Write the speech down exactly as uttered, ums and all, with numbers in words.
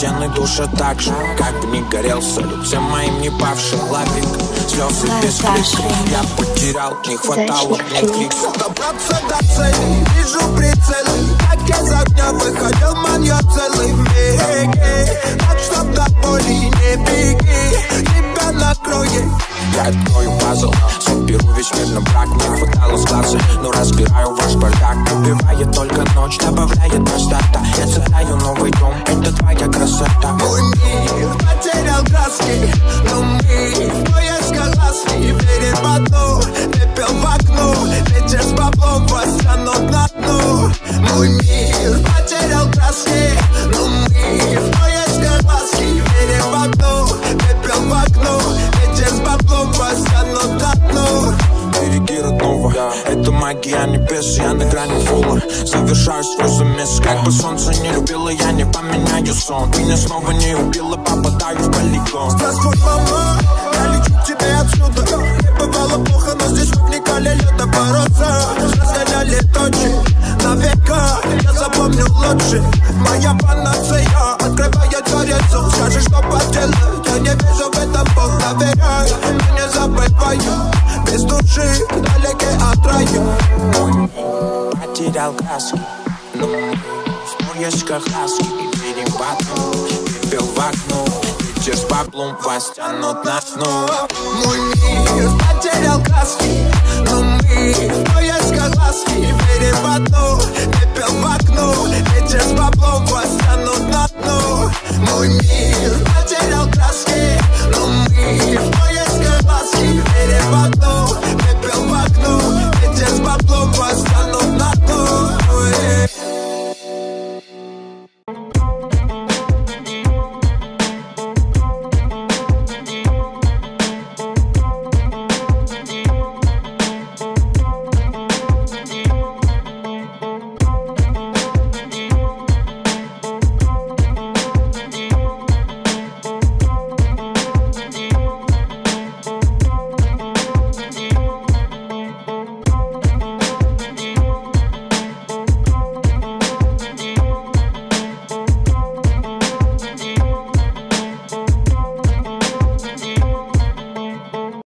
стены душат так же, как бы не горел салют всем моим не павшим. Лавик, слезы без крика. Я потерял, не хватало мне клика. Добраться до цели, вижу прицелы. Как из огня выходил маньяк целый в мире. Так чтоб до боли не беги, тебя накроет. Я открою пазл, соберу весь мир на брак. Не хватало склаться, но разбираю ваш бардак. Убивает только ночь, добавляет простота. Я цепляю новый дом, это твоя красота. Мой мир потерял краски, но мы в поисках ласки. Верим в одно, пепел в окно. Ветер с баблом вас тянут на дно. Мой мир потерял краски, но мы в поисках ласки. Верим в одно, пепел в окно. Ветер с баблом вас тянут на дно. Береги родного, это магия небес. Я на грани фула, завершаю свой замес. Как бы солнце не любило, я не поменяю сон. Меня снова не убило, попадаю в полигон. Здравствуй, мама, я лечу к тебе отсюда. Не бывало плохо, но здесь мы вникали лето бороться. Разгоняли точи на века, я запомню лучше. Моя панацея открывает дворецу. Скажи, что поделать, я не вижу в этом Бог, доверяй. Но не забываю, без души, далеки от рая. Потерял краски, но в поисках ласки. И верим в одно, пепел в окно. Ветер с баблом вас тянут на дно. Мой мир потерял краски, но мы в поисках ласки. Верим в одно, пепел в окно. Ветер с баблом вас тянут на дно. Мой